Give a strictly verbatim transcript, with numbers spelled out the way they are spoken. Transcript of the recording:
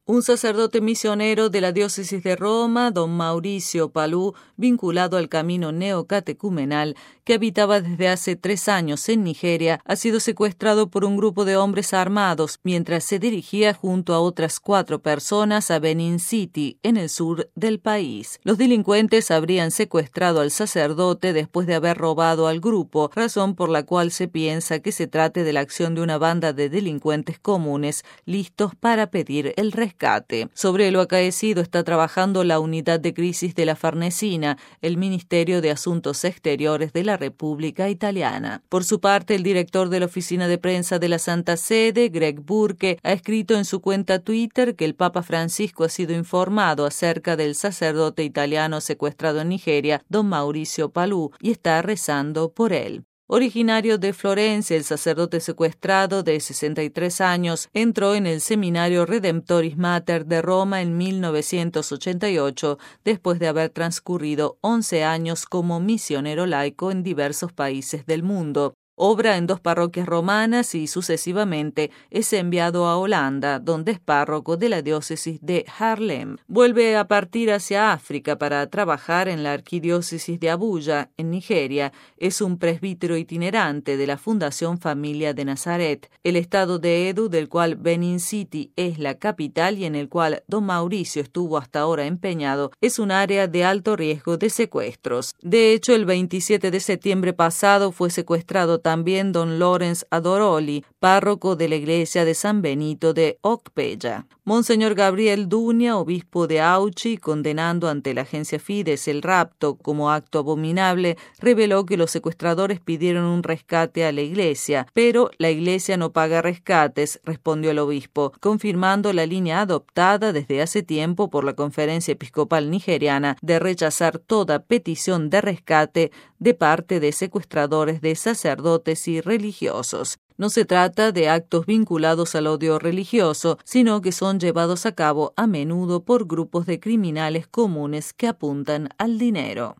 Un sacerdote misionero de la diócesis de Roma, don Mauricio Palú, vinculado al camino neocatecumenal, que habitaba desde hace tres años en Nigeria, ha sido secuestrado por un grupo de hombres armados mientras se dirigía junto a otras cuatro personas a Benin City, en el sur del país. Los delincuentes habrían secuestrado al sacerdote después de haber robado al grupo, razón por la cual se piensa que se trate de la acción de una banda de delincuentes comunes listos para pedir el rescate. Sobre lo acaecido está trabajando la unidad de crisis de la Farnesina, el Ministerio de Asuntos Exteriores de la República Italiana. Por su parte, el director de la oficina de prensa de la Santa Sede, Greg Burke, ha escrito en su cuenta Twitter que el Papa Francisco ha sido informado acerca del sacerdote italiano secuestrado en Nigeria, don Mauricio Palú, y está rezando por él. Originario de Florencia, el sacerdote secuestrado de sesenta y tres años entró en el Seminario Redemptoris Mater de Roma en mil novecientos ochenta y ocho, después de haber transcurrido once años como misionero laico en diversos países del mundo. Obra en dos parroquias romanas y sucesivamente es enviado a Holanda, donde es párroco de la diócesis de Haarlem. Vuelve a partir hacia África para trabajar en la arquidiócesis de Abuya, en Nigeria. Es un presbítero itinerante de la Fundación Familia de Nazaret, el estado de Edo, del cual Benin City es la capital y en el cual don Mauricio estuvo hasta ahora empeñado. Es un área de alto riesgo de secuestros. De hecho, el veintisiete de septiembre pasado fue secuestrado también don Lawrence Adoroli, párroco de la iglesia de San Benito de Okpeya. Monseñor Gabriel Duña, obispo de Auchi, condenando ante la agencia Fides el rapto como acto abominable, reveló que los secuestradores pidieron un rescate a la iglesia, pero la iglesia no paga rescates, respondió el obispo, confirmando la línea adoptada desde hace tiempo por la Conferencia Episcopal Nigeriana de rechazar toda petición de rescate de parte de secuestradores de sacerdotes y religiosos. No se trata de actos vinculados al odio religioso, sino que son llevados a cabo a menudo por grupos de criminales comunes que apuntan al dinero.